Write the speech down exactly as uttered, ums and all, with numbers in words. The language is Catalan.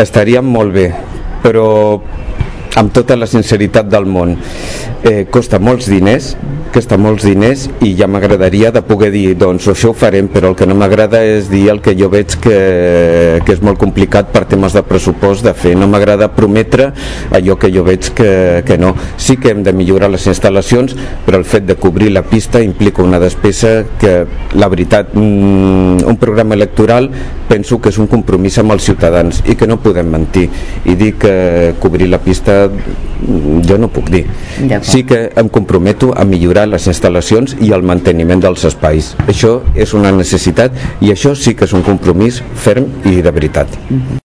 estaríem molt bé, però amb tota la sinceritat del món, eh, costa molts diners, costa molts diners i ja m'agradaria de poder dir, doncs això ho farem, però el que no m'agrada és dir el que jo veig que, que és molt complicat per temes de pressupost de fer. No m'agrada prometre allò que jo veig que, que no. Sí que hem de millorar les instal·lacions, però el fet de cobrir la pista implica una despesa que, la veritat, mm, un programa electoral penso que és un compromís amb els ciutadans i que no podem mentir i dir que cobrir la pista jo no puc dir. Sí que em comprometo a millorar les instal·lacions i el manteniment dels espais. Això és una necessitat i això sí que és un compromís ferm i de veritat.